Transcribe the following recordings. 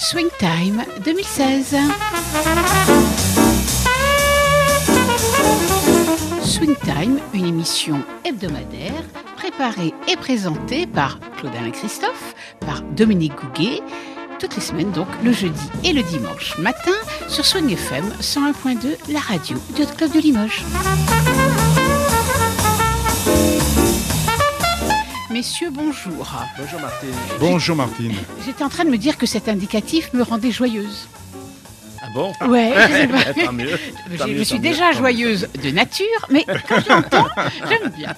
Swing Time 2016. Swing Time, une émission hebdomadaire préparée et présentée par Claude-Alain Christophe, par Dominique Gouguet, toutes les semaines donc, le jeudi et le dimanche matin sur Swing FM 101.2, la radio du Yacht Club de Limoges. Messieurs, bonjour. Bonjour Martine. Bonjour Martine. J'étais en train de me dire que cet indicatif me rendait joyeuse. Ah bon? Ouais, je sais pas. Tant mieux. Je suis déjà joyeuse de nature, mais quand je l'entends, j'aime bien.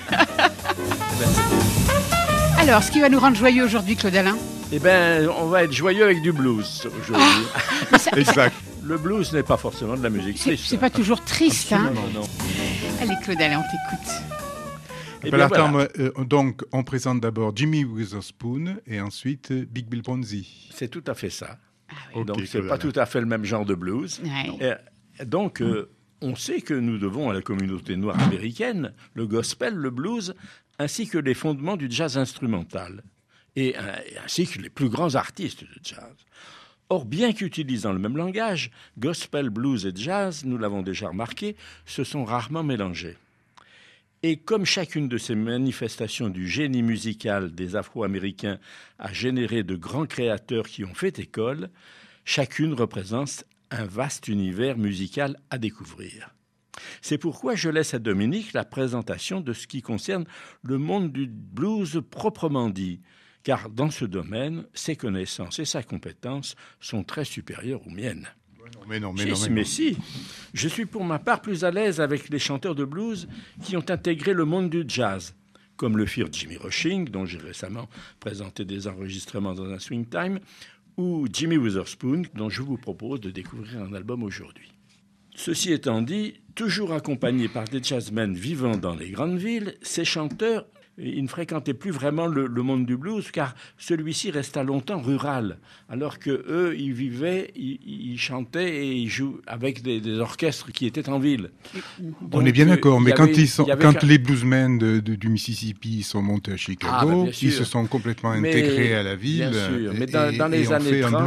Alors, ce qui va nous rendre joyeux aujourd'hui, Claude-Alain? Eh bien, on va être joyeux avec du blues aujourd'hui. Exact. Le blues n'est pas forcément de la musique triste. C'est pas toujours triste, hein? Non. Allez, Claude-Alain, on t'écoute. Eh bien, voilà. Donc, on présente d'abord Jimmy Witherspoon et ensuite Big Bill Bronzy. C'est tout à fait ça. Ok, Donc, c'est pas tout à fait le même genre de blues. Ouais. Et donc, on sait que nous devons à la communauté noire américaine le gospel, le blues, ainsi que les fondements du jazz instrumental, et ainsi que les plus grands artistes de jazz. Or, bien qu'utilisant le même langage, gospel, blues et jazz, nous l'avons déjà remarqué, se sont rarement mélangés. Et comme chacune de ces manifestations du génie musical des Afro-Américains a généré de grands créateurs qui ont fait école, chacune représente un vaste univers musical à découvrir. C'est pourquoi je laisse à Dominique la présentation de ce qui concerne le monde du blues proprement dit, car dans ce domaine, ses connaissances et sa compétence sont très supérieures aux miennes. Mais non. Si. Je suis pour ma part plus à l'aise avec les chanteurs de blues qui ont intégré le monde du jazz, comme le firent Jimmy Rushing, dont j'ai récemment présenté des enregistrements dans un Swing Time, ou Jimmy Witherspoon, dont je vous propose de découvrir un album aujourd'hui. Ceci étant dit, toujours accompagnés par des jazzmen vivant dans les grandes villes, ces chanteurs ils ne fréquentaient plus vraiment le monde du blues, car celui-ci resta longtemps rural, alors qu'eux, ils vivaient, ils chantaient et ils jouaient avec des orchestres qui étaient en ville. Donc, on est bien d'accord, mais quand les bluesmen du Mississippi sont montés à Chicago, ils se sont complètement intégrés à la ville. Bien sûr, mais dans les années 30,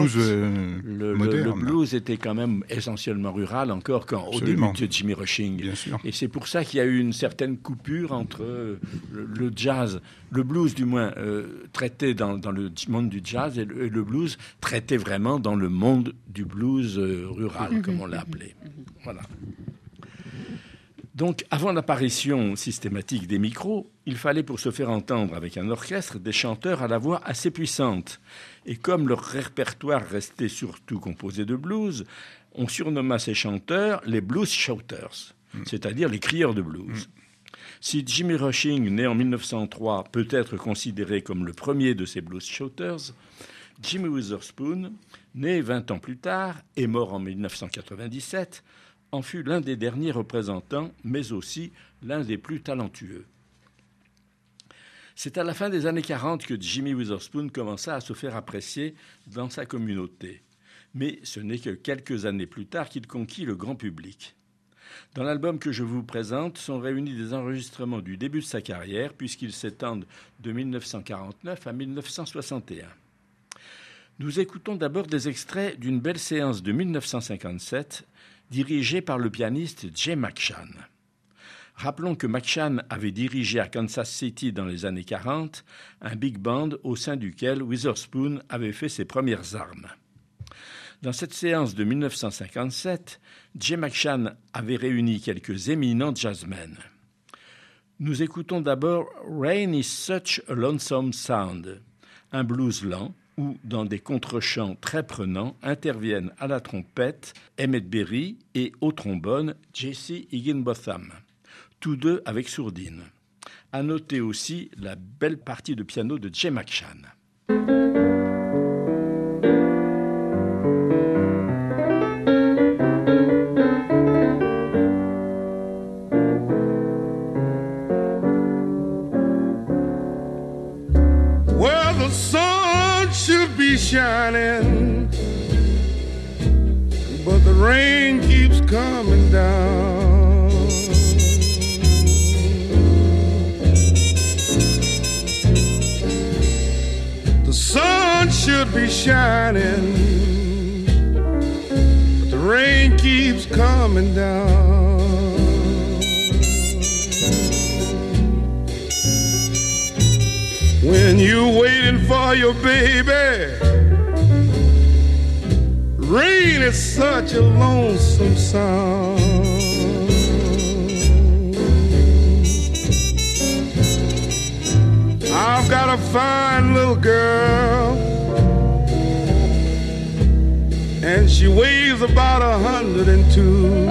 le blues était quand même essentiellement rural, encore au début de Jimmy Rushing. Bien sûr. Et c'est pour ça qu'il y a eu une certaine coupure entre le jazz, le blues du moins, traité dans le monde du jazz et le blues traité vraiment dans le monde du blues rural, comme on l'a appelé. Voilà. Donc, avant l'apparition systématique des micros, il fallait pour se faire entendre avec un orchestre des chanteurs à la voix assez puissante. Et comme leur répertoire restait surtout composé de blues, on surnomma ces chanteurs les blues shouters, c'est-à-dire les crieurs de blues. Si Jimmy Rushing, né en 1903, peut être considéré comme le premier de ces blues shouters, Jimmy Witherspoon, né 20 ans plus tard et mort en 1997, en fut l'un des derniers représentants, mais aussi l'un des plus talentueux. C'est à la fin des années 40 que Jimmy Witherspoon commença à se faire apprécier dans sa communauté. Mais ce n'est que quelques années plus tard qu'il conquit le grand public. Dans l'album que je vous présente sont réunis des enregistrements du début de sa carrière, puisqu'ils s'étendent de 1949 à 1961. Nous écoutons d'abord des extraits d'une belle séance de 1957, dirigée par le pianiste Jay McShann. Rappelons que McShann avait dirigé à Kansas City dans les années 40 un big band au sein duquel Witherspoon avait fait ses premières armes. Dans cette séance de 1957, Jay McShann avait réuni quelques éminents jazzmen. Nous écoutons d'abord « Rain is such a lonesome sound », un blues lent où, dans des contre-chants très prenants, interviennent à la trompette Emmett Berry et au trombone Jesse Higginbotham, tous deux avec sourdine. À noter aussi la belle partie de piano de Jay McShann. Shining, but the rain keeps coming down. The sun should be shining, but the rain keeps coming down. When you're waiting for your baby, rain is such a lonesome sound. I've got a fine little girl, and she weighs about 102.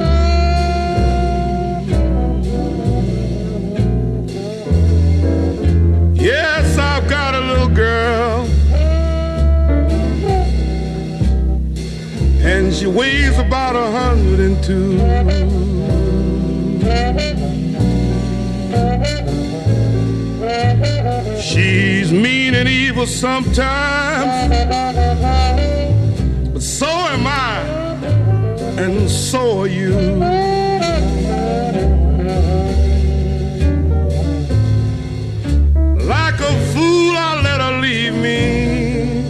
Yes, I've got a little girl, and she weighs about 102. She's mean and evil sometimes, but so am I, and so are you. Like a fool, I let her leave me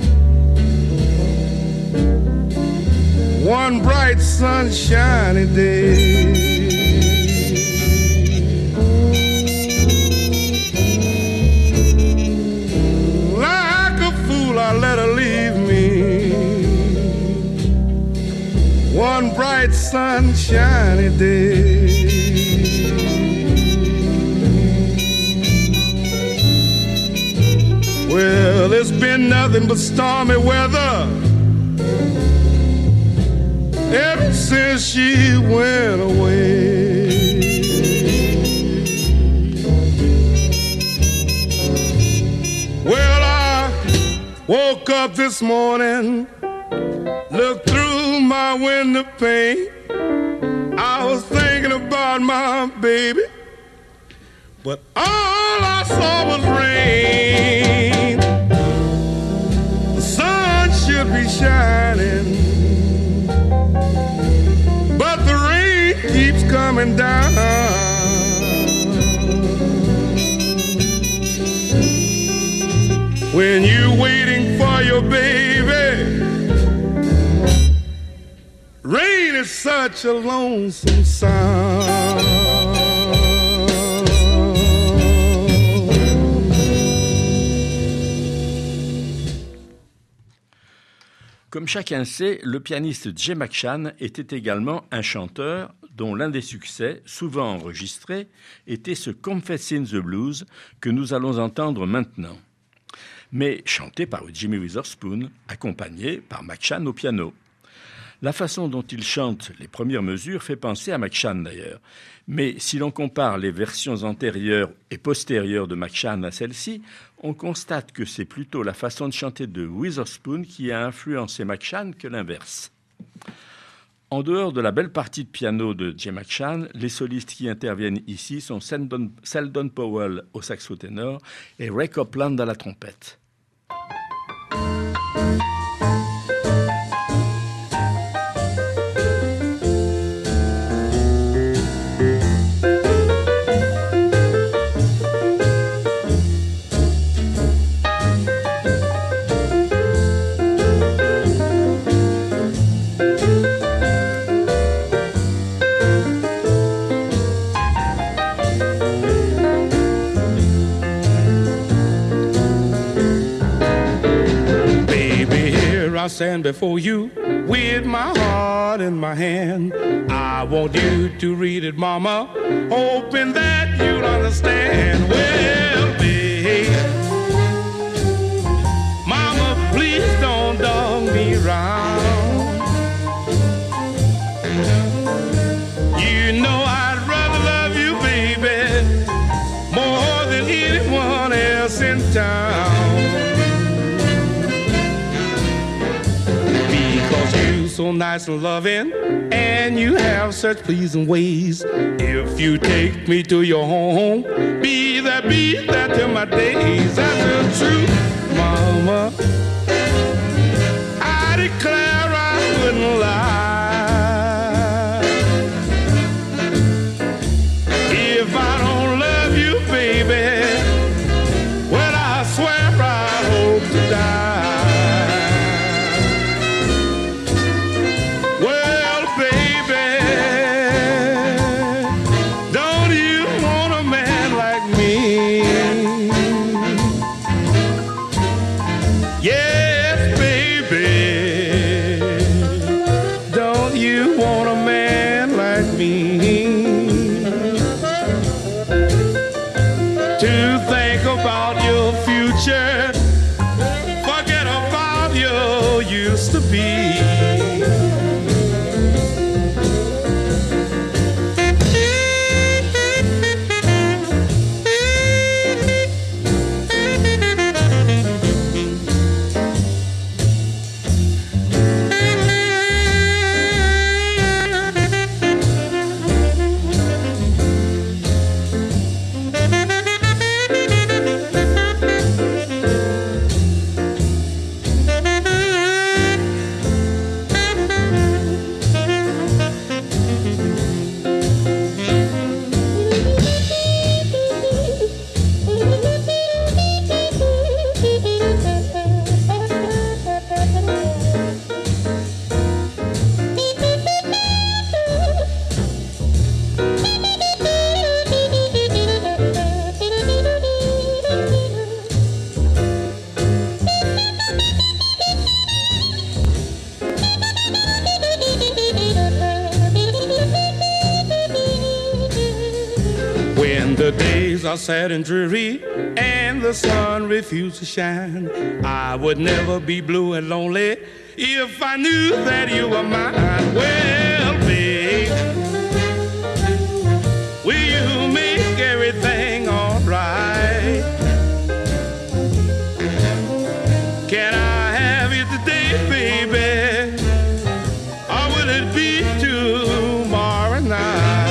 one bright sunshiny day. Let her leave me one bright sunshiny day. Well, it's been nothing but stormy weather ever since she went away. Woke up this morning, looked through my window pane. I was thinking about my baby, but all I saw was rain. The sun should be shining, but the rain keeps coming down. When you're waiting for your baby, rain is such a lonesome sound. Comme chacun sait, le pianiste Jay McShann était également un chanteur dont l'un des succès, souvent enregistrés, était ce Confessing the Blues que nous allons entendre maintenant, mais chanté par Jimmy Witherspoon, accompagné par McShann au piano. La façon dont il chante les premières mesures fait penser à McShann d'ailleurs. Mais si l'on compare les versions antérieures et postérieures de McShann à celle-ci, on constate que c'est plutôt la façon de chanter de Witherspoon qui a influencé McShann que l'inverse. En dehors de la belle partie de piano de Jay McShann, les solistes qui interviennent ici sont Seldon Powell au saxo ténor et Ray Copeland à la trompette. I stand before you with my heart in my hand. I want you to read it, mama, hoping that you'll understand. Well, babe, mama, please don't dog me round. You know I'd rather love you, baby, more than anyone else in town. So nice and loving, and you have such pleasing ways. If you take me to your home, be there till my days. That's the truth, mama. I declare I wouldn't lie. If I don't love you, baby, well, I swear I hope to die. Yes, baby, don't you want a man like me to think about your future, forget about your used to be. Are sad and dreary and the sun refused to shine, I would never be blue and lonely if I knew that you were mine. Well, babe, will you make everything all right? Can I have it today, baby, or will it be tomorrow night?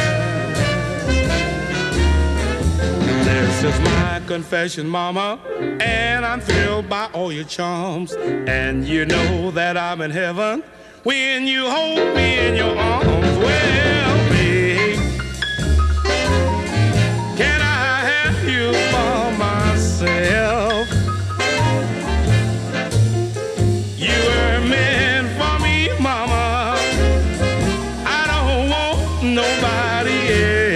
This is my confession, mama, and I'm thrilled by all your charms. And you know that I'm in heaven when you hold me in your arms. Well, babe, can I have you for myself? You were meant for me, mama. I don't want nobody else.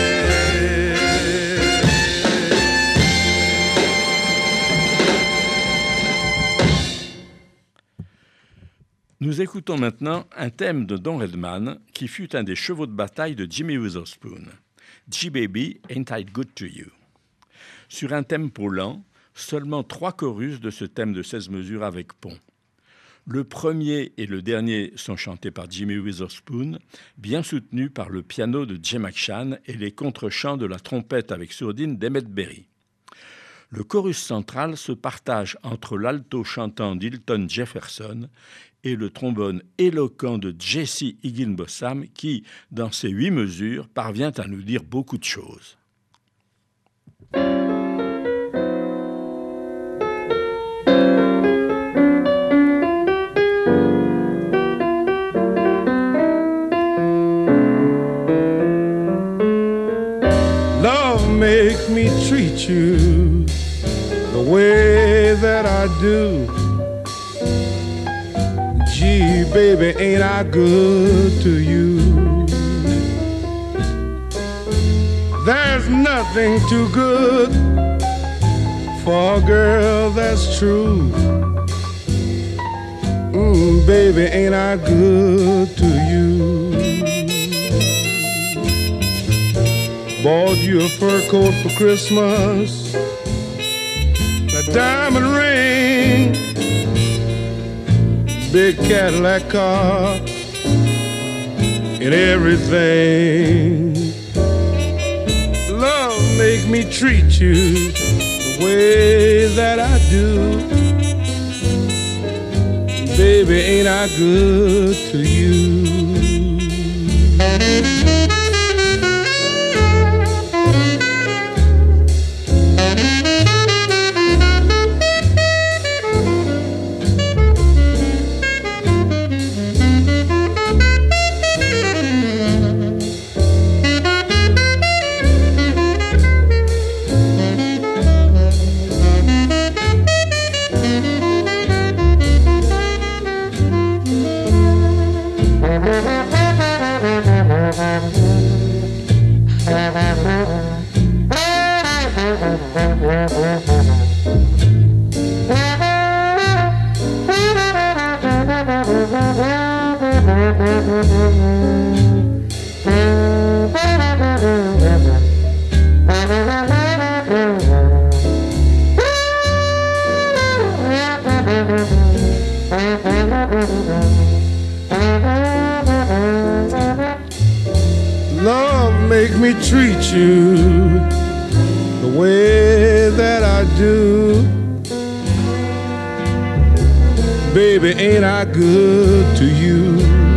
Nous écoutons maintenant un thème de Don Redman qui fut un des chevaux de bataille de Jimmy Witherspoon. G-Baby, Ain't I Good to You. Sur un tempo lent, seulement 3 chorus de ce thème de 16 mesures avec pont. Le premier et le dernier sont chantés par Jimmy Witherspoon, bien soutenus par le piano de Jay McShann et les contre-chants de la trompette avec sourdine d'Emmett Berry. Le chorus central se partage entre l'alto chantant d'Hilton Jefferson et le trombone éloquent de Jesse Higginbotham qui, dans ses 8 mesures, parvient à nous dire beaucoup de choses. Love make me treat you the way that I do. Gee, baby, ain't I good to you? There's nothing too good for a girl that's true. Baby, ain't I good to you? Bought you a fur coat for Christmas, a diamond ring, big Cadillac car, and everything. Love make me treat you the way that I do. Baby, ain't I good to you? Love make me treat you the way that I do. Baby, ain't I good to you?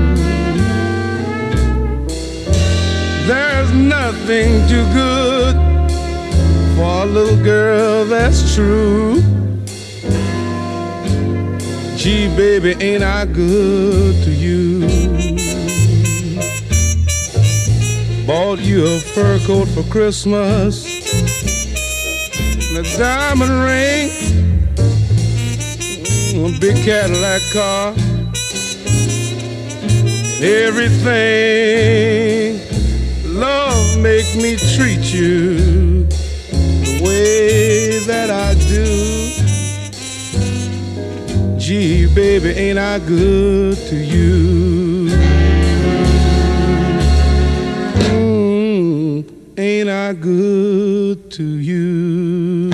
There's nothing too good for a little girl that's true. Gee, baby, ain't I good to you? Bought you a fur coat for Christmas, and a diamond ring, a big Cadillac car, and everything. Love make me treat you the way that I do. Gee, baby, ain't I good to you? Ain't I good to you?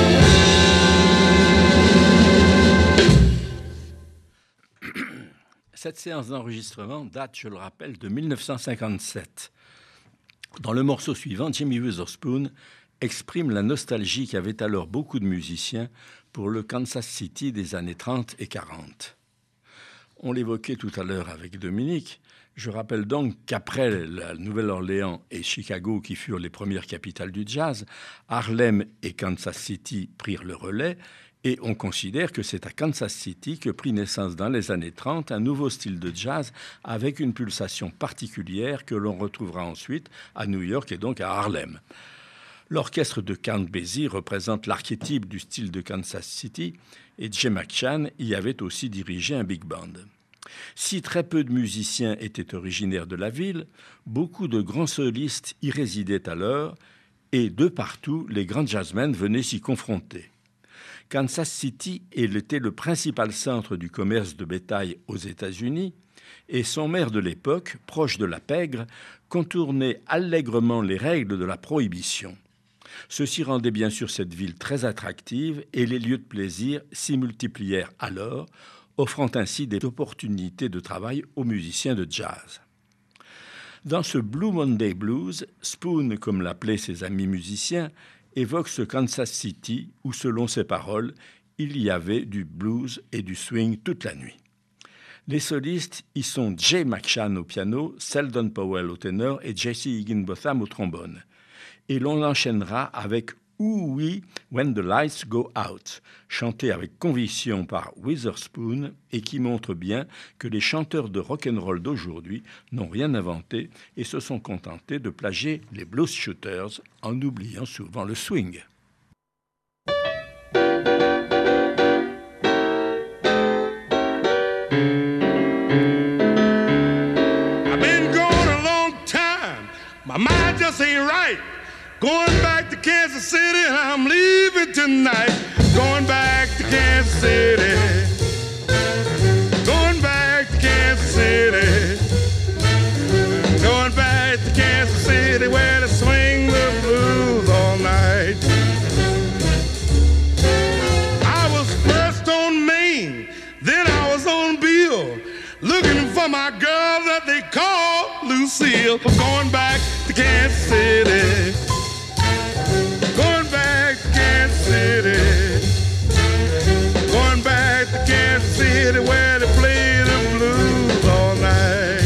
Cette séance d'enregistrement date, je le rappelle, de 1957. Dans le morceau suivant, Jimmy Witherspoon exprime la nostalgie qu'avaient alors beaucoup de musiciens pour le Kansas City des années 30 et 40. On l'évoquait tout à l'heure avec Dominique. Je rappelle donc qu'après la Nouvelle-Orléans et Chicago, qui furent les premières capitales du jazz, Harlem et Kansas City prirent le relais, et on considère que c'est à Kansas City que prit naissance dans les années 30 un nouveau style de jazz avec une pulsation particulière que l'on retrouvera ensuite à New York et donc à Harlem. L'orchestre de Count Basie représente l'archétype du style de Kansas City et Jay McShann y avait aussi dirigé un big band. Si très peu de musiciens étaient originaires de la ville, beaucoup de grands solistes y résidaient alors et de partout, les grands jazzmen venaient s'y confronter. Kansas City était le principal centre du commerce de bétail aux États-Unis et son maire de l'époque, proche de la pègre, contournait allègrement les règles de la prohibition. Ceci rendait bien sûr cette ville très attractive et les lieux de plaisir s'y multiplièrent alors, offrant ainsi des opportunités de travail aux musiciens de jazz. Dans ce Blue Monday Blues, Spoon, comme l'appelaient ses amis musiciens, évoque ce Kansas City où, selon ses paroles, il y avait du blues et du swing toute la nuit. Les solistes y sont Jay McShann au piano, Seldon Powell au ténor et Jesse Higginbotham au trombone. Et l'on enchaînera avec Ooh Wee When the Lights Go Out, chanté avec conviction par Witherspoon et qui montre bien que les chanteurs de rock'n'roll d'aujourd'hui n'ont rien inventé et se sont contentés de plagier les blues shooters en oubliant souvent le swing. I've been gone a long time, my mind just ain't right. Going back to Kansas City, I'm leaving tonight. Going back to Kansas City. Going back to Kansas City. Going back to Kansas City where they swing the blues all night. I was first on Main, then I was on Bill, looking for my girl that they call Lucille. Going back to Kansas City. City. Going back to Kansas City where they play the blues all night.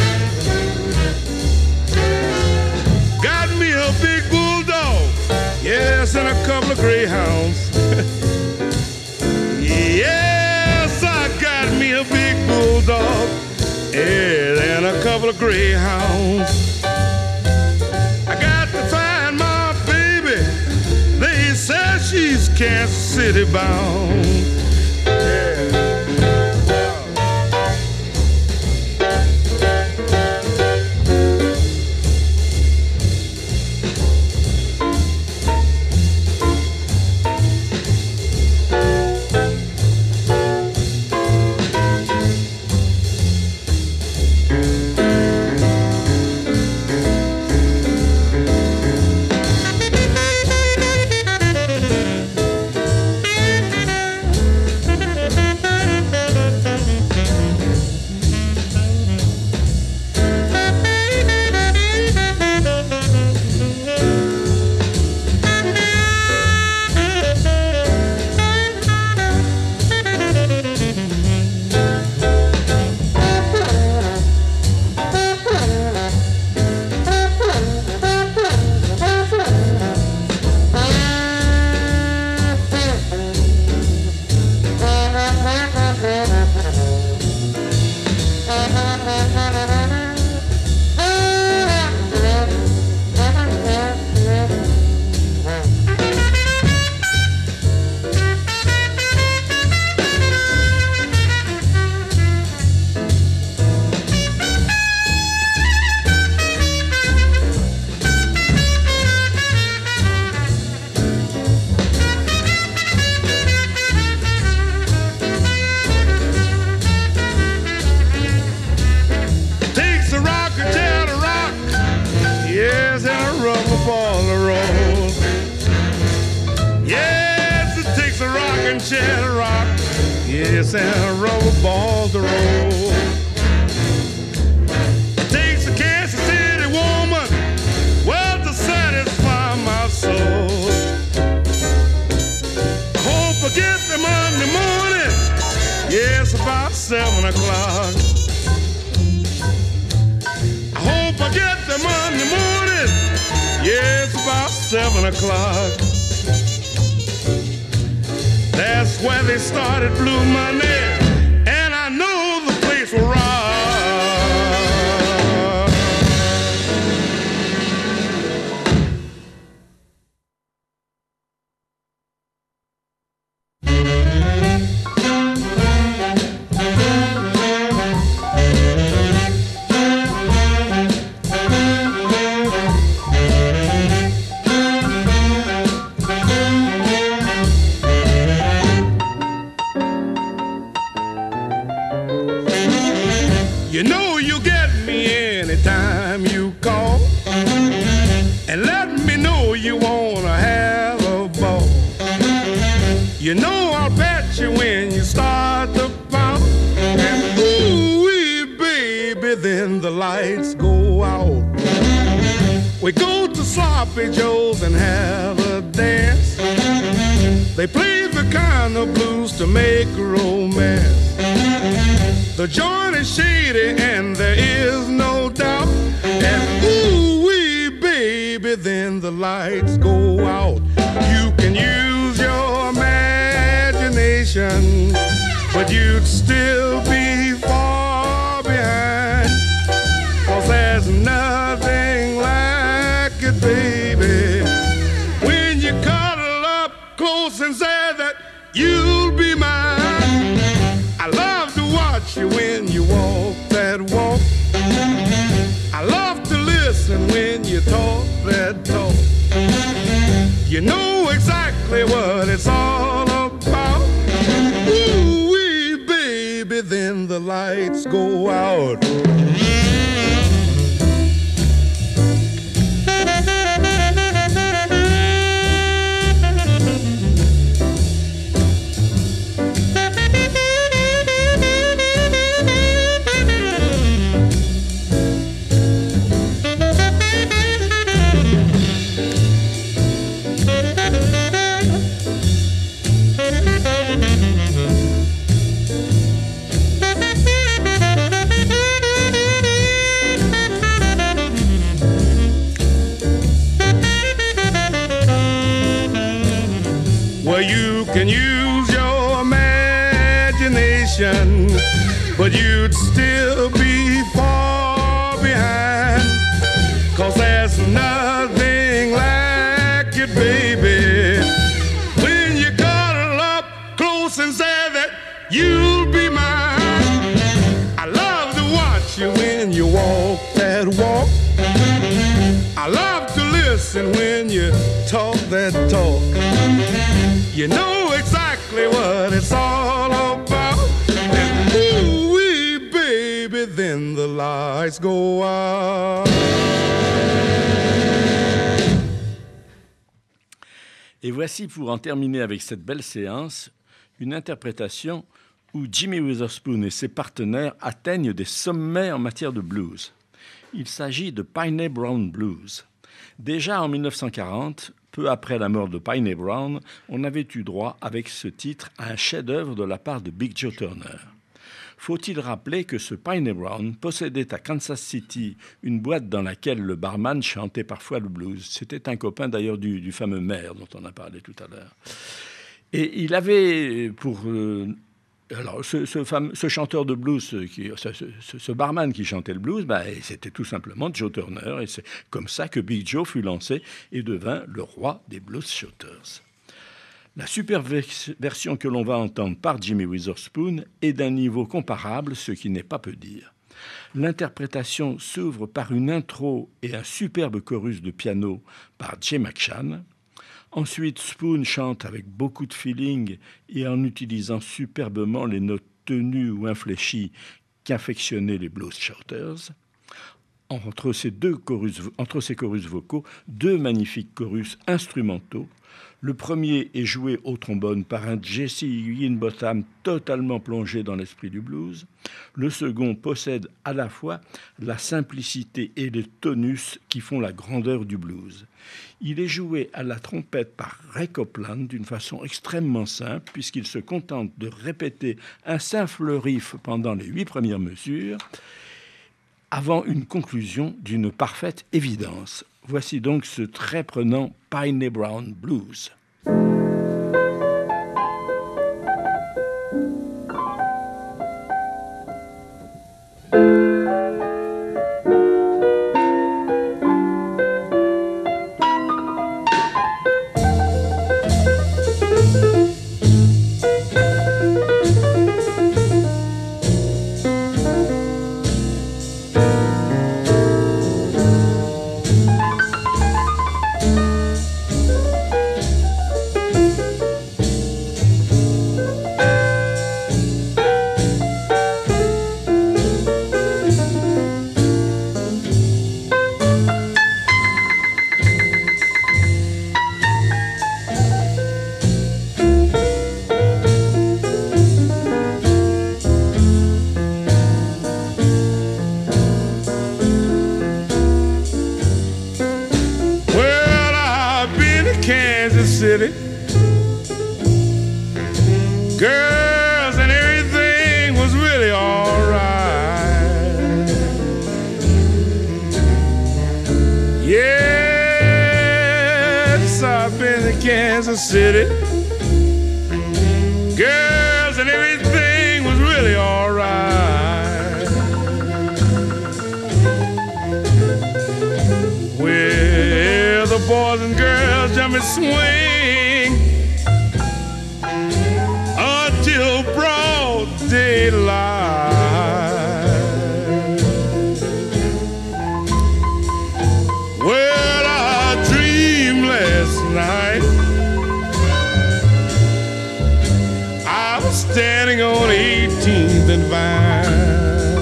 Got me a big bulldog, yes, and a couple of greyhounds. Yes, I got me a big bulldog, yeah, and a couple of greyhounds. I got to find my baby. They say she's Kansas City bound. Yeah. Yes, and a rubber ball to roll. Takes a Kansas City woman, well, to satisfy my soul. I hope I get there Monday morning, yes, about 7 o'clock. I hope I get there Monday morning, yes, about 7 o'clock. That's where they started Blue Monday, and I know the place will rock. You know you get me anytime you call, and let me know you wanna have a ball. You know I'll bet you when you start to pout, and ooh-wee, baby, then the lights go out. We go to Sloppy Joe's and have a dance. They play the kind of blues to make romance. The joint is shady and there is no doubt. And ooh-wee, baby, then the lights go out. You can use your imagination, but you'd still be far behind. 'Cause there's nothing like it, baby, when you cuddle up close and say that you'll be mine. I love to watch you when you walk that walk. I love to listen when you talk that talk. You know exactly what it's all about. Ooh-wee, baby, then the lights go out. Well, you can use your imagination, but you'd still be far behind. 'Cause there's nothing like it, baby, when you cuddle up close and say that you'll be mine. I love to watch you when you walk that walk. I love to listen when you talk that talk. You know exactly what it's all about. And ooh-wee, baby, then the lights go out. Et voici, pour en terminer avec cette belle séance, une interprétation où Jimmy Witherspoon et ses partenaires atteignent des sommets en matière de blues. Il s'agit de Piney Brown Blues. Déjà en 1940, peu après la mort de Piney Brown, on avait eu droit avec ce titre à un chef-d'œuvre de la part de Big Joe Turner. Faut-il rappeler que ce Piney Brown possédait à Kansas City une boîte dans laquelle le barman chantait parfois le blues. C'était un copain d'ailleurs du fameux maire dont on a parlé tout à l'heure. Et il avait pour Alors, ce chanteur de blues, ce barman qui chantait le blues, c'était tout simplement Joe Turner. Et c'est comme ça que Big Joe fut lancé et devint le roi des blues shooters. La super version que l'on va entendre par Jimmy Witherspoon est d'un niveau comparable, ce qui n'est pas peu dire. L'interprétation s'ouvre par une intro et un superbe chorus de piano par Jay McShann. Ensuite, Spoon chante avec beaucoup de feeling et en utilisant superbement les notes tenues ou infléchies qu'affectionnaient les blues shouters. Entre ces chorus vocaux, 2 magnifiques chorus instrumentaux. Le premier est joué au trombone par un Jesse Higginbotham totalement plongé dans l'esprit du blues. Le second possède à la fois la simplicité et le tonus qui font la grandeur du blues. Il est joué à la trompette par Ray Copeland d'une façon extrêmement simple puisqu'il se contente de répéter un simple riff pendant les 8 premières mesures avant une conclusion d'une parfaite évidence. Voici donc ce très prenant Piney Brown Blues. City. Girls and everything was really all right. Yes, I've been to Kansas City. Girls and everything was really all right. Where the boys and girls jump and swing until broad daylight. Well, I dreamed last night I was standing on 18th and Vine.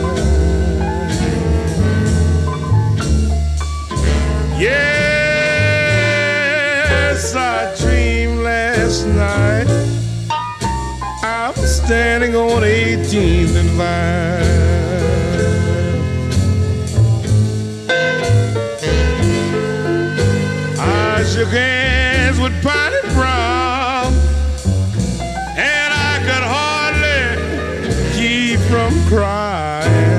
Yes, I dreamed last night I was standing on 18th and Vine. I shook hands with Piney Brown and I could hardly keep from crying.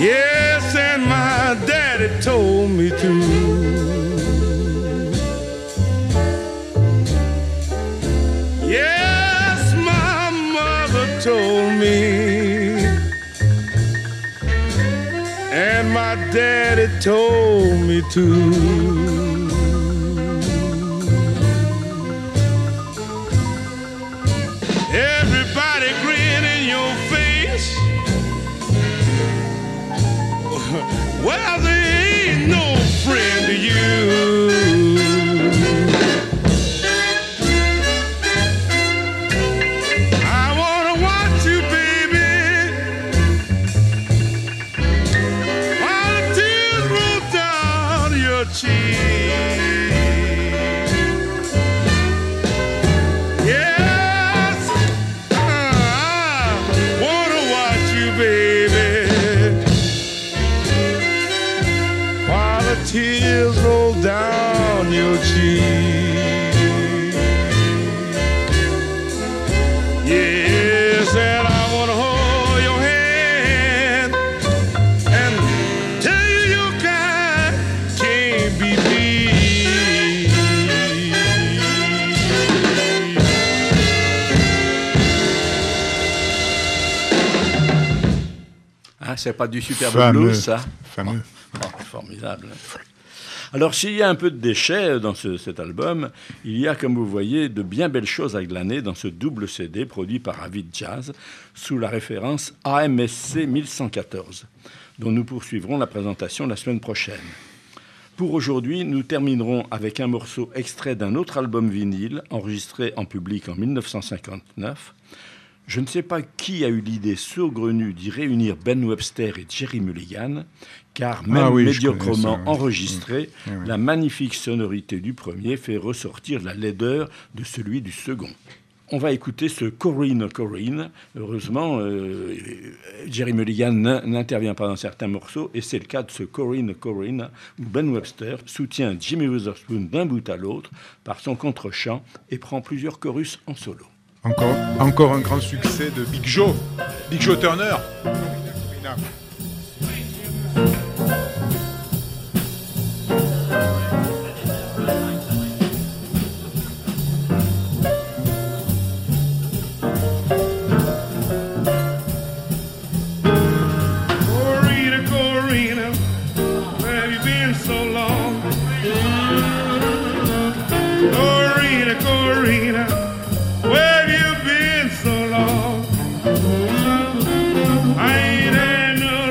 Yes, and my daddy told me to. Yes, my mother told me, and my daddy told me to. Everybody grin in your face. Well, they ain't no friend to you. I wanna watch you, baby, while the tears roll down your cheek. Yes, I wanna watch you, baby, while the tears roll down your cheek. Yes, and I wanna hold your hand and tell you your kind can't be beat. Hein, c'est pas du superbe blues, ça? Fameux. Oh, formidable. Alors, s'il y a un peu de déchets dans cet album, il y a, comme vous voyez, de bien belles choses à glaner dans ce double CD produit par Avid Jazz sous la référence AMSC 1114, dont nous poursuivrons la présentation la semaine prochaine. Pour aujourd'hui, nous terminerons avec un morceau extrait d'un autre album vinyle enregistré en public en 1959. Je ne sais pas qui a eu l'idée saugrenue d'y réunir Ben Webster et Jerry Mulligan, car même médiocrement enregistré, la magnifique sonorité du premier fait ressortir la laideur de celui du second. On va écouter ce Corinne, Corinne. Heureusement, Jerry Mulligan n'intervient pas dans certains morceaux, et c'est le cas de ce Corinne, Corinne, où Ben Webster soutient Jimmy Witherspoon d'un bout à l'autre par son contre-chant et prend plusieurs chorus en solo. Encore un grand succès de Big Joe Turner. Corina, where have you been so long? Corina, where have you been so long? I ain't had no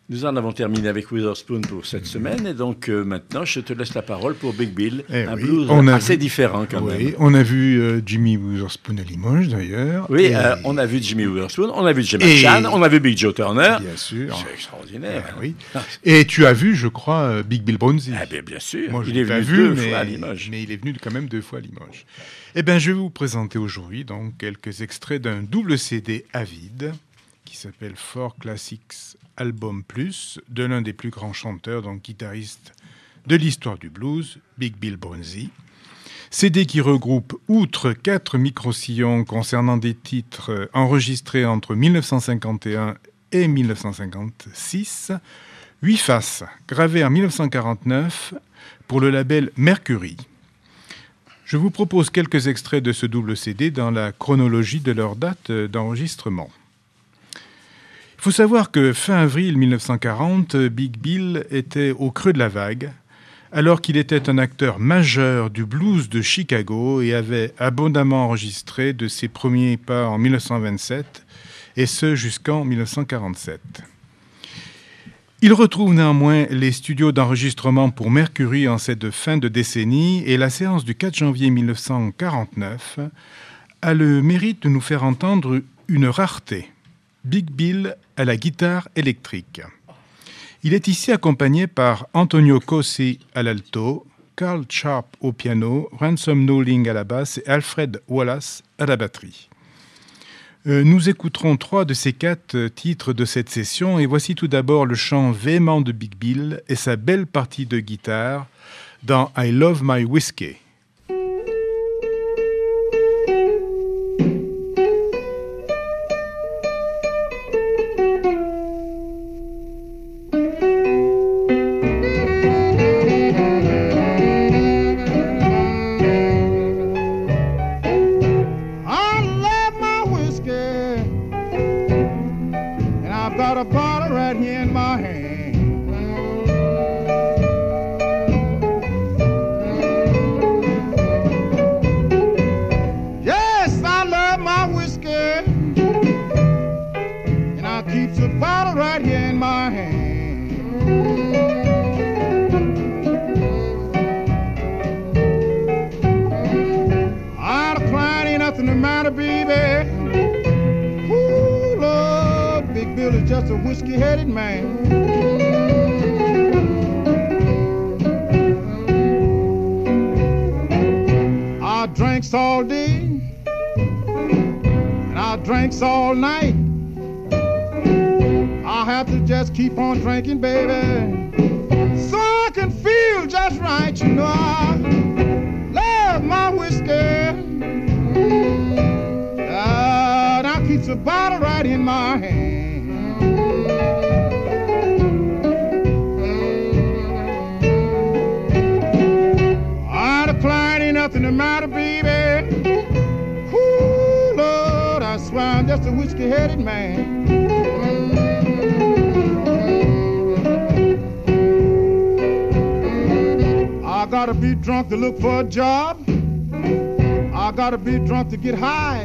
Nous en avons terminé avec Witherspoon pour cette semaine et donc maintenant je te laisse la parole pour Big Bill, blues assez différent quand même. On a vu Jimmy Witherspoon à Limoges d'ailleurs. Oui, on a vu Jimmy Witherspoon, on a vu Gemma Chan, on a vu Big Joe Turner. Bien sûr. C'est extraordinaire. Oui. Et tu as vu, je crois, Big Bill Broonzy. Bien sûr. Moi, il est venu deux fois à Limoges. Mais il est venu quand même 2 fois à Limoges. Eh bien, je vais vous présenter aujourd'hui donc quelques extraits d'un double CD à vide qui s'appelle 4 Classics Album Plus, de l'un des plus grands chanteurs, donc guitariste de l'histoire du blues, Big Bill Broonzy. CD qui regroupe, outre 4 micro-sillons concernant des titres enregistrés entre 1951 et 1956, 8 faces gravées en 1949 pour le label Mercury. Je vous propose quelques extraits de ce double CD dans la chronologie de leur date d'enregistrement. Il faut savoir que fin avril 1940, Big Bill était au creux de la vague, alors qu'il était un acteur majeur du blues de Chicago et avait abondamment enregistré de ses premiers pas en 1927, et ce jusqu'en 1947. Il retrouve néanmoins les studios d'enregistrement pour Mercury en cette fin de décennie, et la séance du 4 janvier 1949 a le mérite de nous faire entendre une rareté. Big Bill à la guitare électrique. Il est ici accompagné par Antonio Cosi à l'alto, Carl Sharp au piano, Ransom Knowling à la basse et Alfred Wallace à la batterie. Nous écouterons 3 de ces 4 titres de cette session et voici tout d'abord le chant véhément de Big Bill et sa belle partie de guitare dans I Love My Whiskey. All night, I'll have to just keep on drinking, baby, so I can feel just right. You know I love my whiskey, and I keep the bottle right in my hand. I decline, ain't nothing the matter, baby. I'm just a whiskey-headed man. I gotta be drunk to look for a job. I gotta be drunk to get high.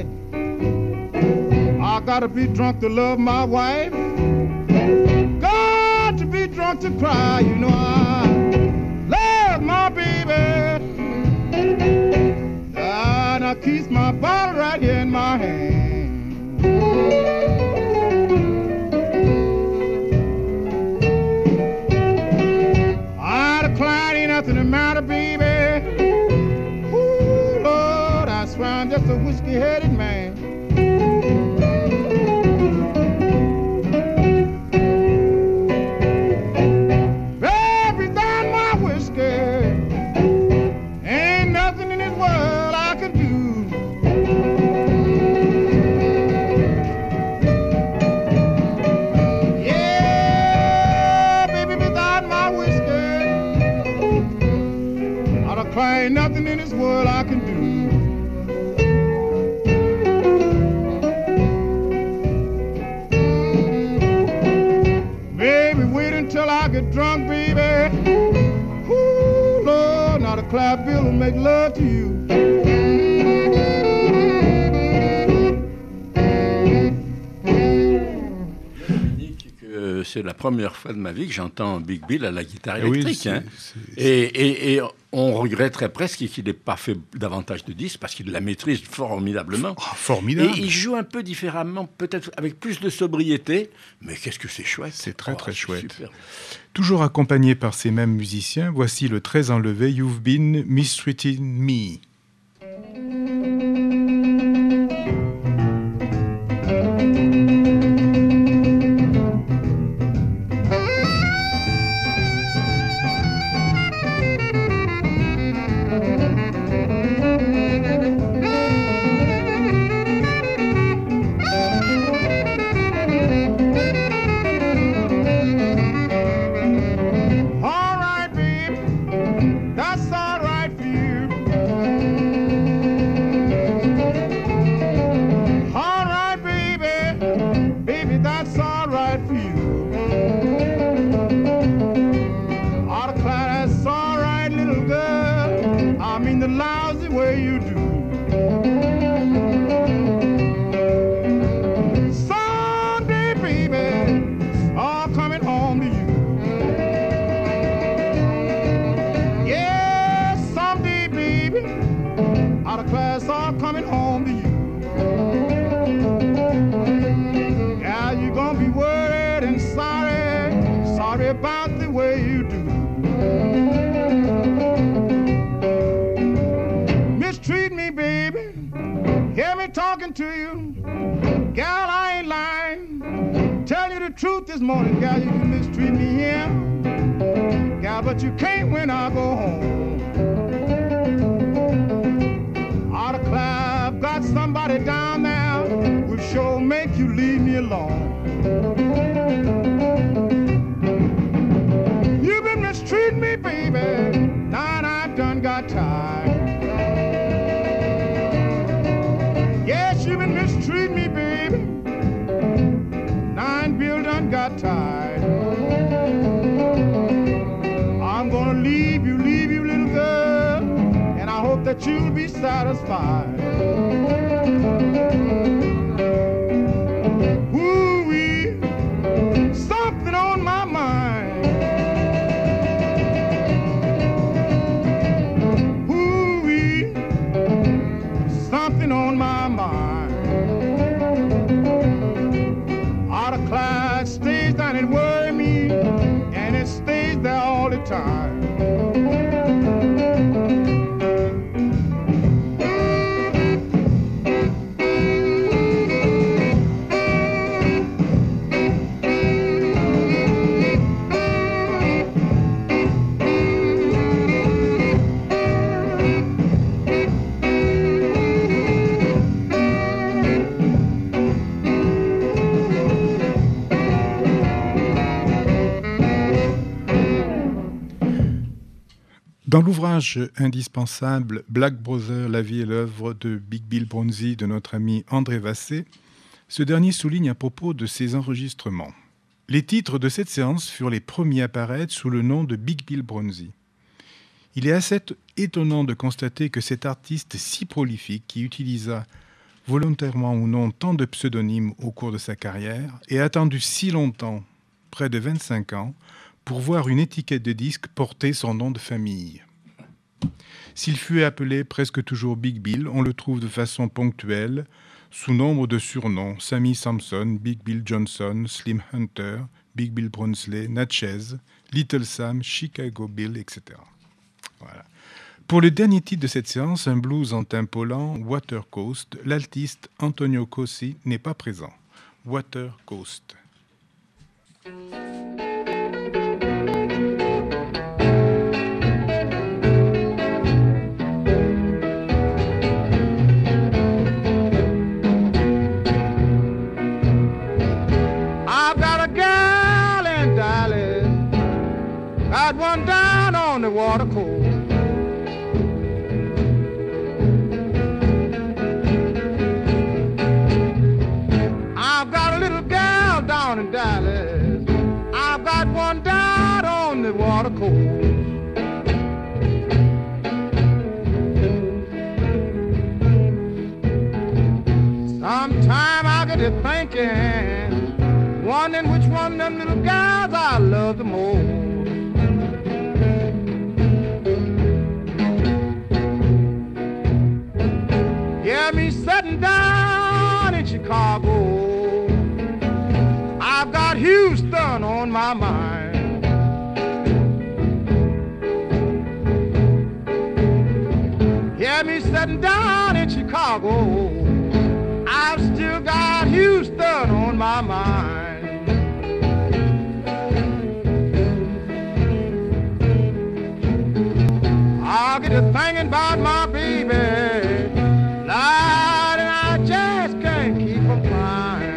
I gotta be drunk to love my wife. Got to be drunk to cry. You know I love my baby. And I keep my bottle right here in my hand. I decline, ain't nothing the matter, baby. Ooh, Lord, I swear I'm just a whiskey-headed man. Baby, down my whiskey, ain't nothing in this world I can do. Ain't nothing in this world I can do. Maybe wait until I get drunk, baby. Ooh, Lord, now the Clyde Bill will make love to you. c'est la première fois de ma vie que j'entends Big Bill à la guitare Oui, électrique. Et on regretterait presque qu'il n'ait pas fait davantage de disques parce qu'il la maîtrise formidablement. Oh, formidable. Et il joue un peu différemment, peut-être avec plus de sobriété, mais qu'est-ce que c'est chouette. C'est très chouette. Super. Toujours accompagné par ces mêmes musiciens, voici le très enlevé You've Been Mistreating Me. Talking to you, gal, I ain't lying. Tell you the truth this morning, gal, you can mistreat me, yeah. Gal, but you can't when I go home. Out of club, got somebody down there will sure make you leave me alone. You've been mistreating me, baby. Now I've done got tired. You've been mistreating me, baby. Nine Bill done got tired. I'm gonna leave you, little girl, and I hope that you'll be satisfied. Ooh-wee, something on my mind. Ooh-wee, something on my mind. Cloud stays down and worry me, and it stays there all the time. Dans l'ouvrage indispensable Black Brother, la vie et l'œuvre de Big Bill Broonzy de notre ami André Vassé, ce dernier souligne à propos de ses enregistrements. Les titres de cette séance furent les premiers à paraître sous le nom de Big Bill Broonzy. Il est assez étonnant de constater que cet artiste si prolifique, qui utilisa volontairement ou non tant de pseudonymes au cours de sa carrière, ait attendu si longtemps, près de 25 ans, pour voir une étiquette de disque porter son nom de famille. S'il fut appelé presque toujours Big Bill, on le trouve de façon ponctuelle, sous nombre de surnoms, Sammy Sampson, Big Bill Johnson, Slim Hunter, Big Bill Brownsley, Natchez, Little Sam, Chicago Bill, etc. Voilà. Pour le dernier titre de cette séance, un blues en tempo lent, Water Coast, l'altiste Antonio Cosi n'est pas présent. Water Coast. One down on the water coast. I've got a little gal down in Dallas. I've got one down on the water coast. Sometime I get to thinking, one wondering which one of them little guys I love the most. Yeah, me sitting down in Chicago, I've got Houston on my mind. Yeah, me sitting down in Chicago, I've still got Houston on my mind. I'll get to thinking about my baby, Lord, and I just can't keep from crying.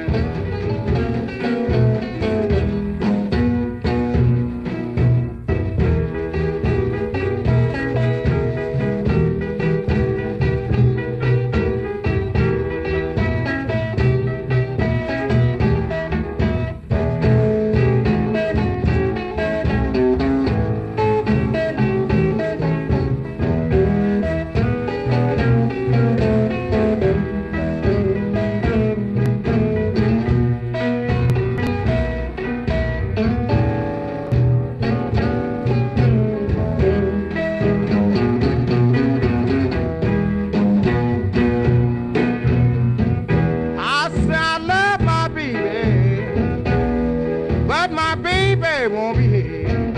Won't be here.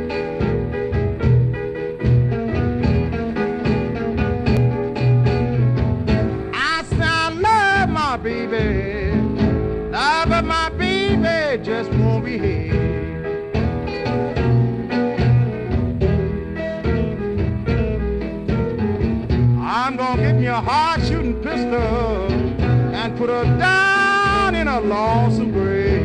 I say I love my baby, but my baby just won't be here. I'm gonna get me a hard shooting pistol and put her down in a lonesome grave.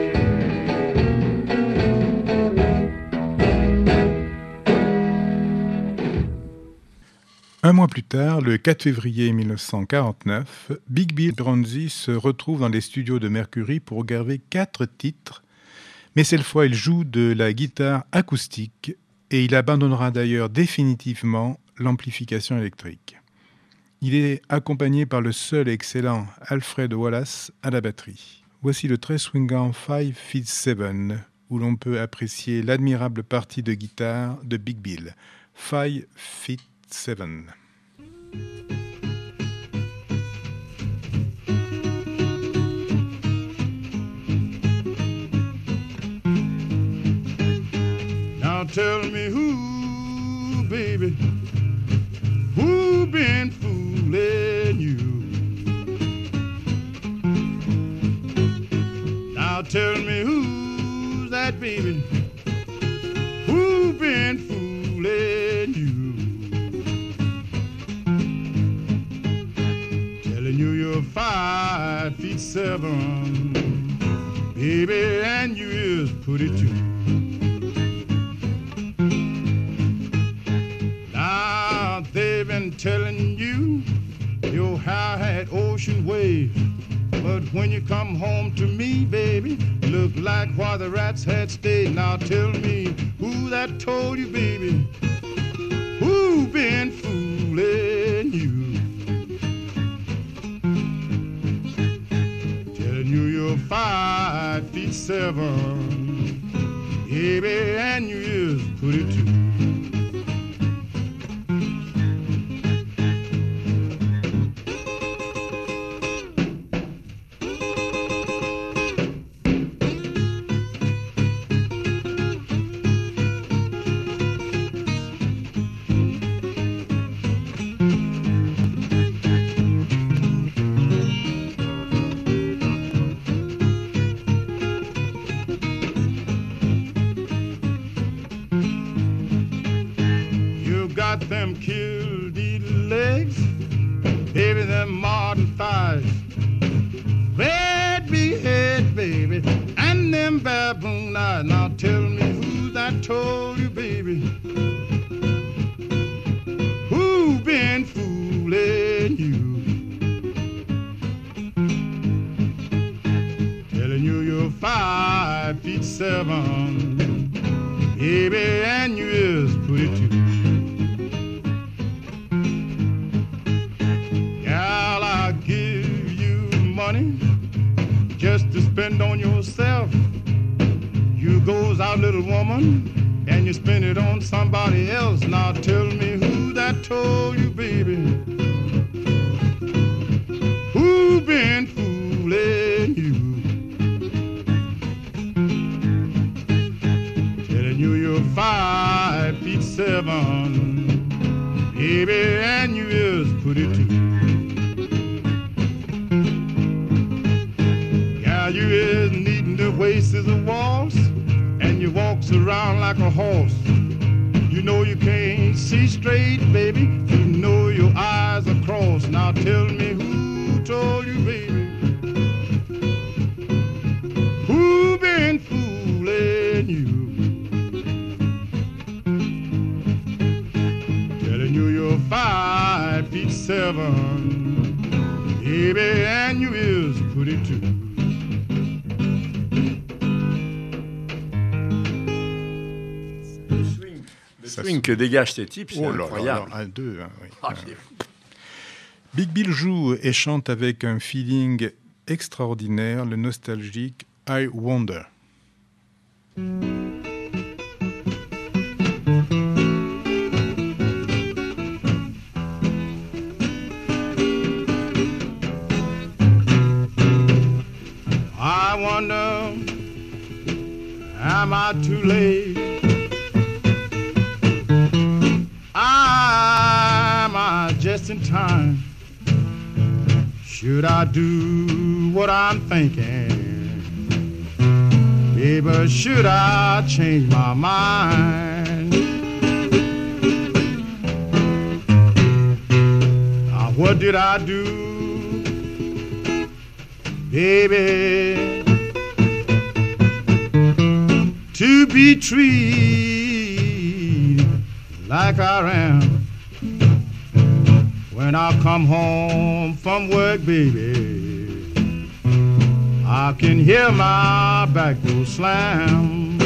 Un mois plus tard, le 4 février 1949, Big Bill Broonzy se retrouve dans les studios de Mercury pour graver 4 titres, mais cette fois il joue de la guitare acoustique et il abandonnera d'ailleurs définitivement l'amplification électrique. Il est accompagné par le seul et excellent Alfred Wallace à la batterie. Voici le très swingant 5 Feet 7, où l'on peut apprécier l'admirable partie de guitare de Big Bill. 5 Feet 7. Now tell me who, baby, who been fooling you? Now tell me who's that baby, who been fooling you? You're 5 feet 7, baby, and you is pretty too. Now they've been telling you your hair had ocean waves, but when you come home to me, baby, look like where the rats had stayed. Now tell me who that told you, baby, who been fooling you? You're 5 feet 7, baby, and you is pretty too. Them killdeed legs, baby, them modern thighs, red big head, baby, and them baboon eyes. Now tell me who that told you, baby, who been fooling you? Telling you you're 5 feet 7, baby, and you is pretty too. Just to spend on yourself, goes out, little woman, and you spend it on somebody else. Now tell me who that told you, baby? Who been fooling you? Telling you you're 5'7", baby, and you is pretty too. Yeah, you is needing the waist is a waltz, and you walks around like a horse. You know you can't see straight, baby. You know your eyes are crossed. Now tell me who told you, baby? Who been fooling you? Telling you you're 5'7", baby, and you is pretty too. Swing que dégagent ces types, c'est incroyable. Un, deux, hein, oui. Ah, Big Bill joue et chante avec un feeling extraordinaire le nostalgique I Wonder. I wonder, am I too late? Am I just in time? Should I do what I'm thinking? Baby, should I change my mind? Now, what did I do, baby, to be treated like I am? When I come home from work, baby, I can hear my back door slam.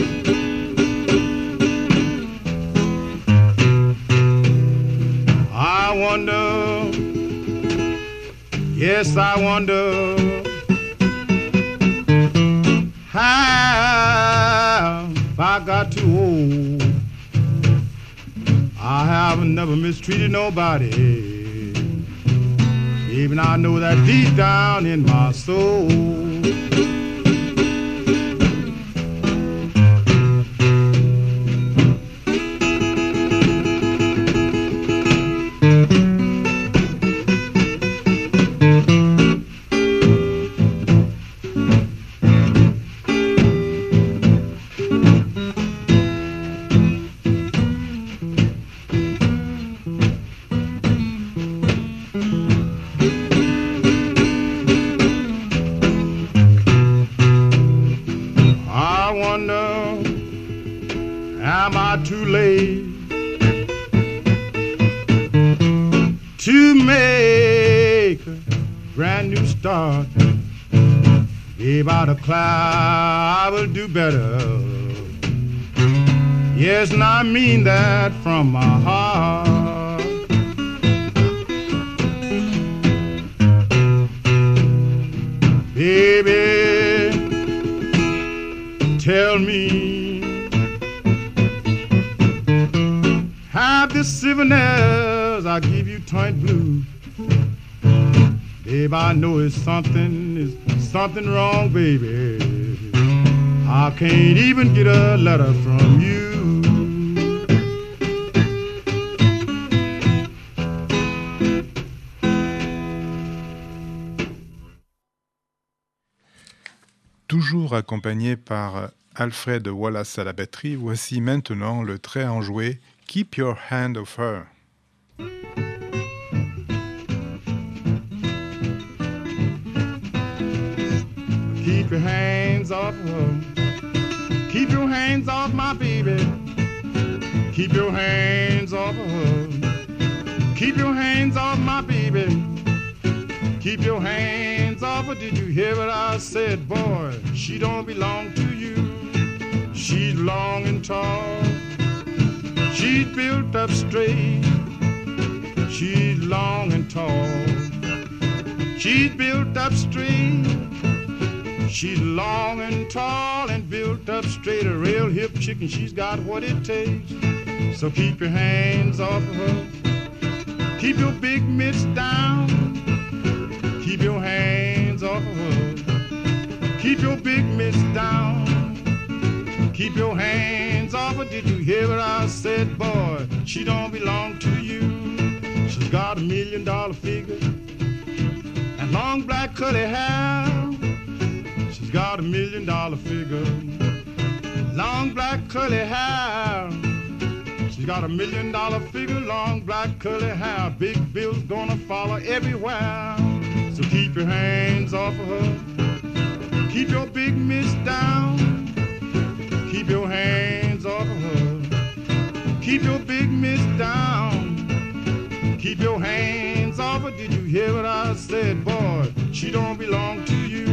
I wonder, yes, I wonder, have I got too old? I have never mistreated nobody. Even I know that deep down in my soul. Am I too late to make a brand new start? Babe, out of cloud, I will do better. Yes, and I mean that from my heart. Baby, tell me, have the souvenirs I give you turned blue? Babe, I know it's something wrong, baby. I can't even get a letter from you. Toujours accompagné par Alfred Wallace à la batterie, voici maintenant le très enjoué Keep Your Hand Off Her. Keep your hands off her. Keep your hands off my baby. Keep your hands off her. Keep your hands off my baby. Keep your hands off her. Did you hear what I said, boy? She don't belong to you. She's long and tall. She's built up straight. She's long and tall. She's built up straight. She's long and tall and built up straight, a real hip chicken. She's got what it takes. So keep your hands off of her. Keep your big mitts down. Keep your hands off of her. Keep your big mitts down. Keep your hands off her. Did you hear what I said, boy? She don't belong to you. She's got $1 million figure and long black curly hair. She's got $1 million figure, long black curly hair. She's got $1 million figure, long black curly hair. Big bills gonna follow everywhere. So keep your hands off of her. Keep your big mitts down. Keep your hands off of her. Keep your big mitts down. Keep your hands off her. Did you hear what I said, boy? She don't belong to you.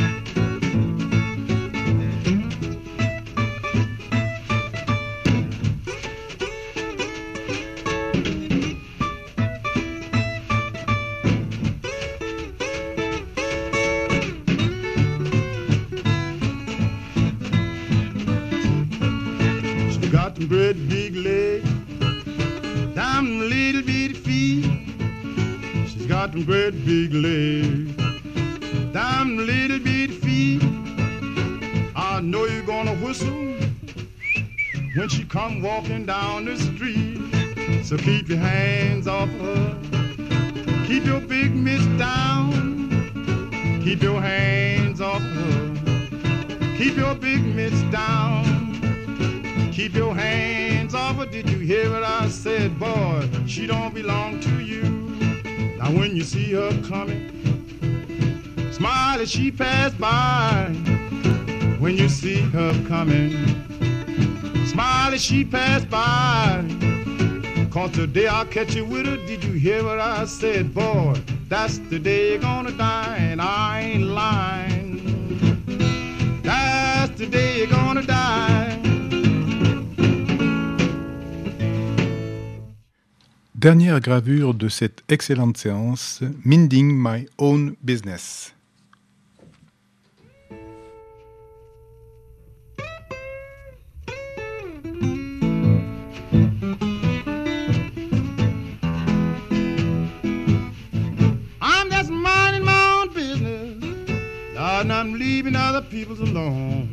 Got them great big legs, them little bitty feet. She's got them great big legs, them little bitty feet. I know you're gonna whistle when she come walking down the street. So keep your hands off her. Keep your big mitts down. Keep your hands off her. Keep your big mitts down. Keep your hands off her. Did you hear what I said, boy? She don't belong to you. Now when you see her coming, smile as she pass by. When you see her coming, smile as she pass by. 'Cause today I'll catch you with her. Did you hear what I said, boy? That's the day you're gonna die, and I ain't lying. That's the day you're gonna die. Dernière gravure de cette excellente séance, Minding My Own Business. I'm just minding my own business, Lord, and I'm leaving other people's alone.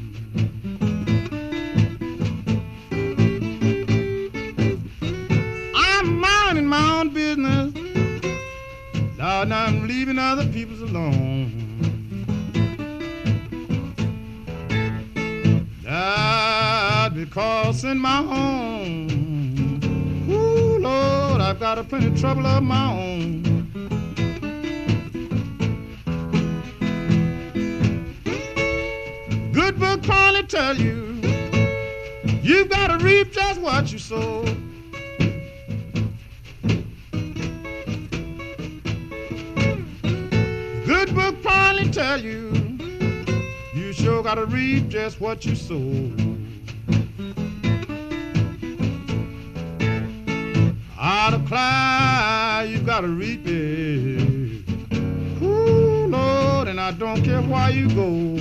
My own business, Lord, now I'm leaving other people's alone. Lord, because in my home, ooh, Lord, I've got a plenty of trouble of my own. Good book probably tell you, you've got to reap just what you sow. Good book probably tell you, you sure gotta reap just what you sow. Out of cry, you gotta reap it. Ooh, Lord, and I don't care where you go.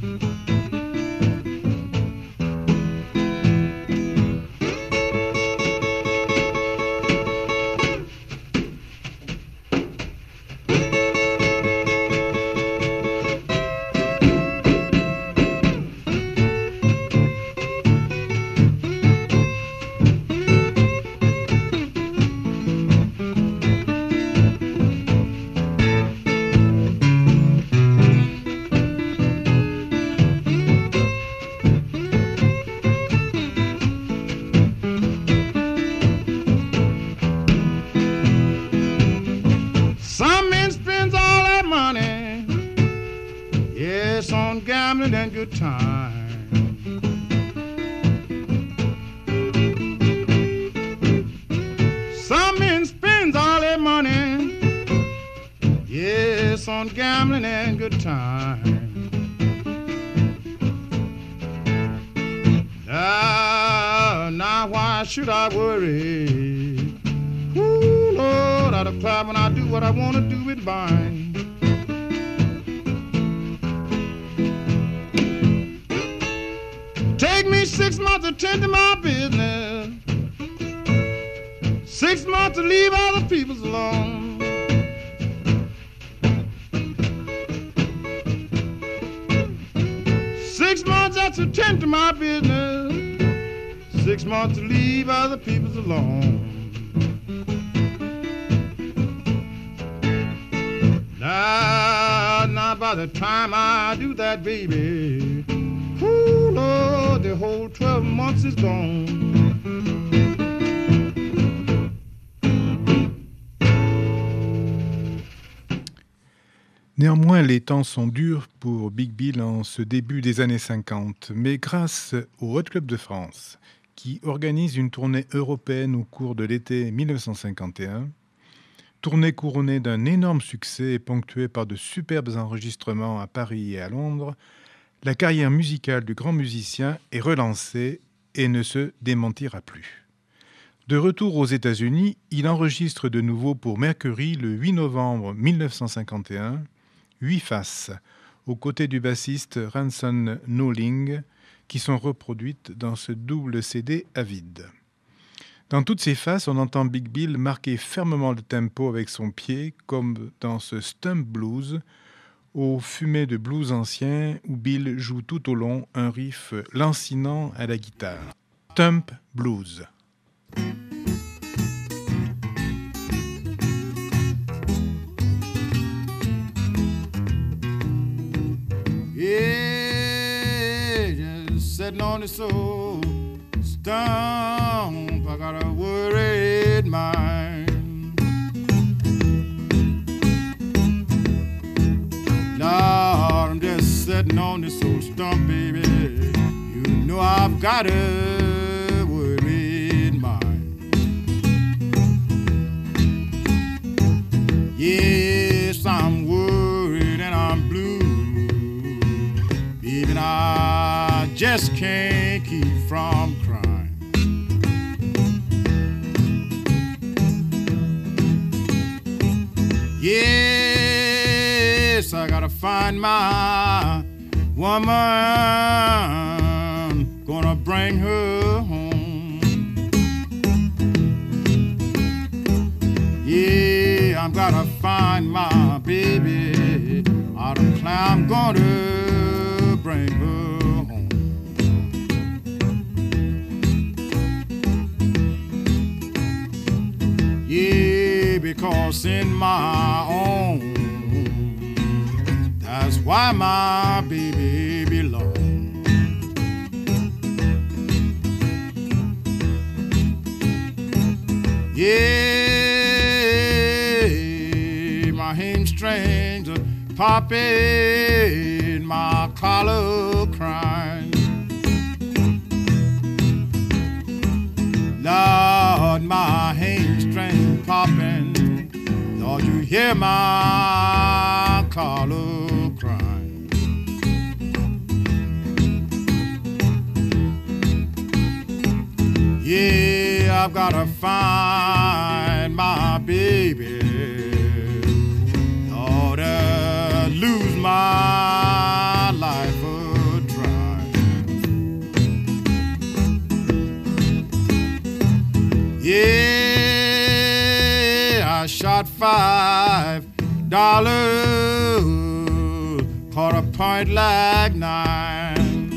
Gambling and good time. Some men spends all their money, yes, on gambling and good time. Now why should I worry? Ooh, Lord, I'd have cried when I do what I want to do with mine. 6 months to tend to my business, 6 months to leave other people's alone. 6 months just to tend to my business, 6 months to leave other people's alone. Now by the time I do that, baby, ooh, Lord, the whole 12 months is gone. Néanmoins, les temps sont durs pour Big Bill en ce début des années 50, mais grâce au Hot Club de France, qui organise une tournée européenne au cours de l'été 1951, tournée couronnée d'un énorme succès et ponctuée par de superbes enregistrements à Paris et à Londres, la carrière musicale du grand musicien est relancée et ne se démentira plus. De retour aux États-Unis, il enregistre de nouveau pour Mercury le 8 novembre 1951 8 faces, aux côtés du bassiste Ranson Knowling, qui sont reproduites dans ce double CD à vide. Dans toutes ces faces, on entend Big Bill marquer fermement le tempo avec son pied, comme dans ce Stump Blues, au fumet de blues ancien, où Bill joue tout au long un riff lancinant à la guitare. Stump Blues. Yeah, just sitting on the soul stump, I got a worried mind. Lord, I'm just sitting on the soul stump, baby. You know I've got a worried mind. Yes, I'm worried and I'm blue. Even I just can't keep from crying. Yes, I gotta find my woman, gonna bring her home. Yeah, I'm gonna find my baby out of clown, I'm gonna bring her home. Yeah, because in my own, that's why my baby belongs. Yeah, my hamstrings are popping, my collar crying. Lord, my hamstring popping. Lord, you hear my collar crying. Yeah, I've gotta find my baby. Lord, lose my life a trying. Yeah, I shot $5, caught a point like 9.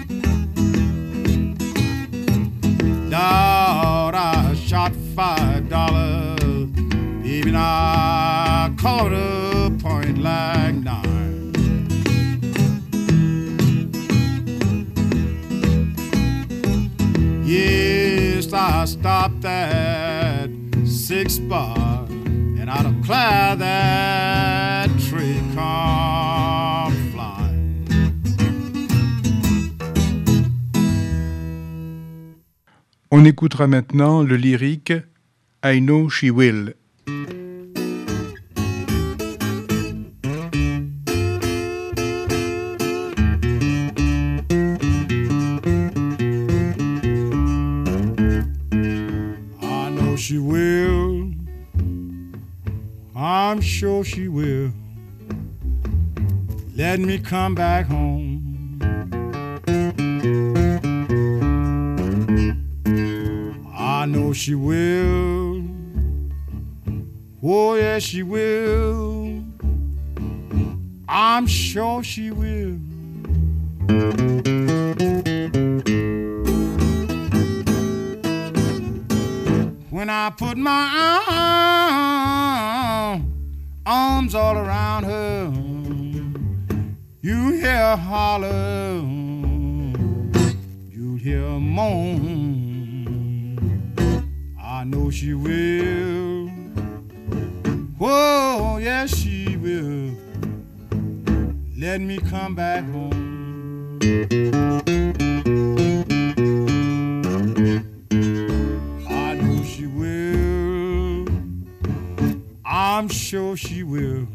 Lord, I shot $5, even I caught a point like 9. Yes, I stopped at 6 bar, and I'd have cleared that tree come flying. On écoutera maintenant le lyrique I Know She Will. She will, I'm sure she will. Let me come back home. I know she will. Oh, yes, she will. I'm sure she will. When I put my arms all around her, you hear her holler, you hear her moan. I know she will. Oh, yes, she will. Let me come back home. I know she will. I'm sure she will.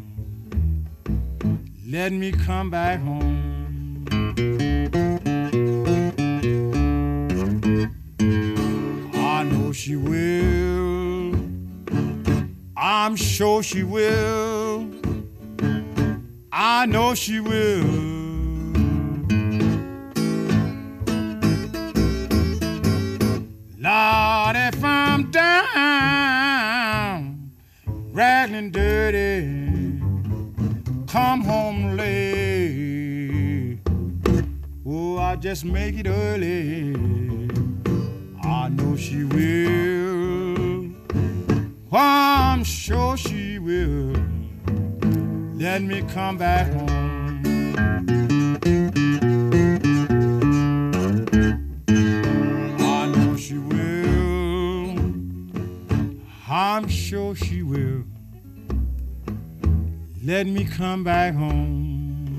Let me come back home. I know she will. I'm sure she will. I know she will. Lord, if I'm down, ragged and dirty, come home late. Oh, I just make it early. I know she will. Oh, I'm sure she will. Let me come back home. I know she will. I'm sure she will. Let me come back home.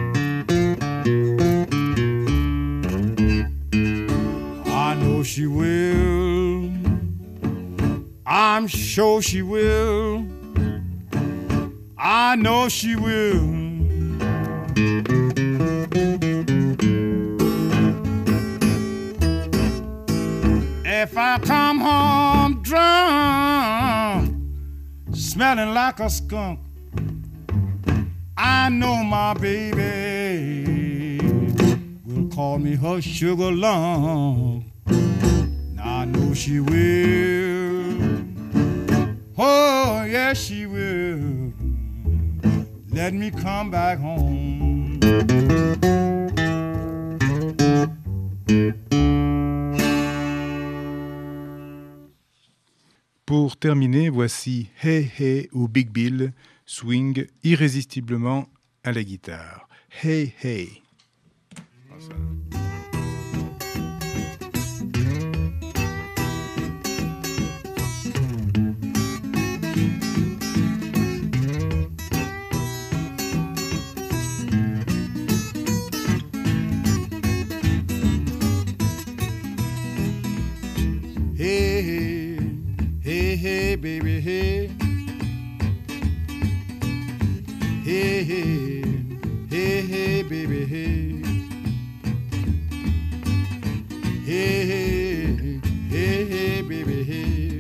I know she will. I'm sure she will. I know she will. If I come home drunk, smelling like a skunk, I know my baby will call me her sugar lump. Now I know she will. Oh, yes, she will. Let me come back home. Pour terminer, voici Hey Hey ou Big Bill, swing irrésistiblement à la guitare. Hey Hey. Hey, hey, hey, hey, baby, hey. Hey, hey, hey, hey, baby, hey. Hey, hey, hey, hey, baby, hey.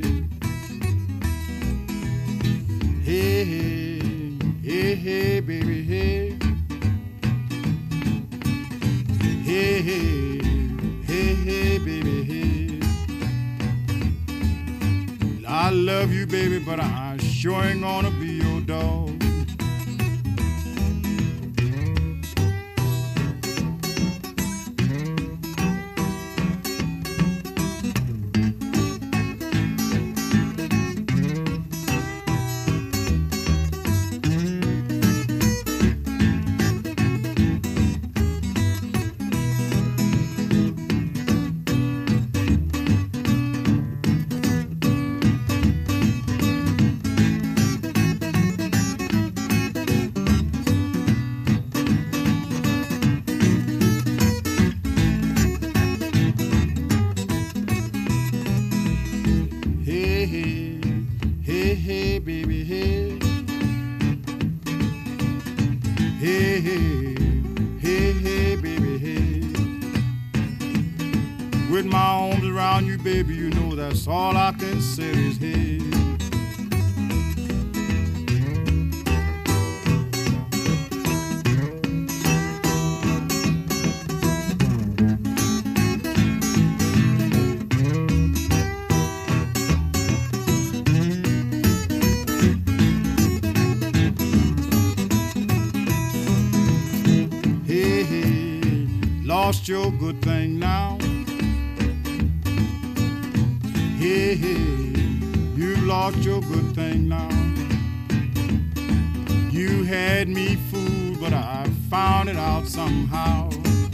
Hey, hey, hey, hey, baby, hey. Hey, hey, hey, hey, baby, hey. I love you, baby, but I sure ain't gonna be your dog. With my arms around you, baby, you know that's all I can say is hey. lost your good thing now. Hey, hey, you've lost your good thing now. You had me fooled, but I found it out somehow.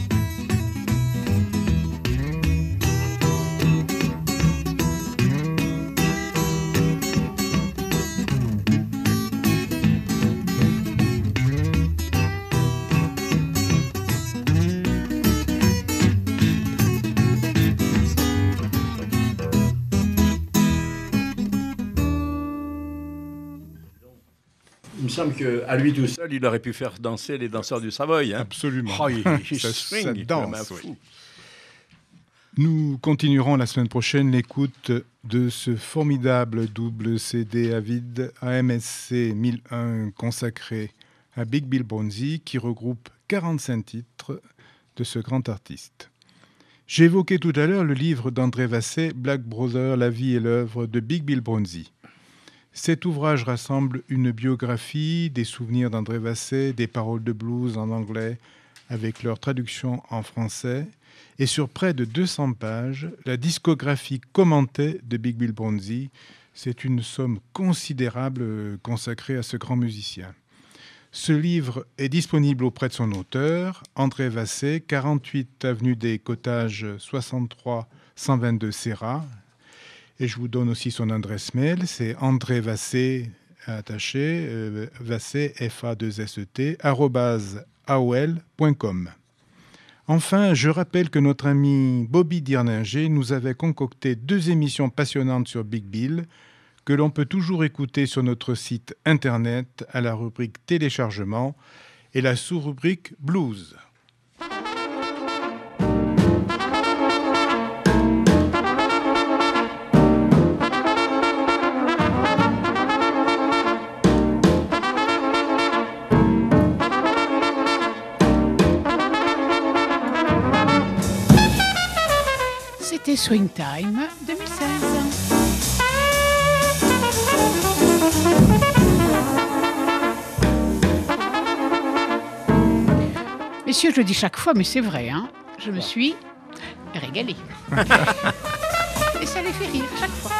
Il me semble qu'à lui tout seul, il aurait pu faire danser les danseurs du Savoy. Hein. Absolument. Oh, il Ça swing danse, comme un oui. fou. Nous continuerons la semaine prochaine l'écoute de ce formidable double CD à vide AMSC 1001 consacré à Big Bill Broonzy qui regroupe 45 titres de ce grand artiste. J'ai évoqué tout à l'heure le livre d'André Vasset, Black Brother, la vie et l'œuvre de Big Bill Broonzy. Cet ouvrage rassemble une biographie, des souvenirs d'André Vasset, des paroles de blues en anglais avec leur traduction en français et sur près de 200 pages, la discographie commentée de Big Bill Broonzy. C'est une somme considérable consacrée à ce grand musicien. Ce livre est disponible auprès de son auteur, André Vasset, 48 avenue des Cottages 63 122 Serra. Et je vous donne aussi son adresse mail, c'est André Vasset, attaché, Vasset, F-A-2-S-E-T, @aol.com. Enfin, je rappelle que notre ami Bobby Dirninger nous avait concocté 2 émissions passionnantes sur Big Bill, que l'on peut toujours écouter sur notre site internet à la rubrique téléchargement et la sous-rubrique blues. C'était Swing Time 2016. Messieurs, je le dis chaque fois, mais c'est vrai, hein, je me suis régalée. Et ça les fait rire chaque fois.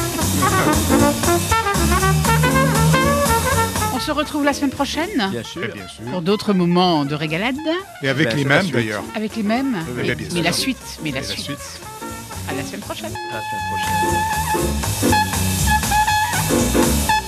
On se retrouve la semaine prochaine Bien sûr. Bien sûr. pour d'autres moments de régalade. Et avec Ben, les c'est la mêmes suite. d'ailleurs. Avec les mêmes. Oui, bien sûr. Mais la suite. Mais la Et la suite. suite. À la semaine prochaine. À la semaine prochaine.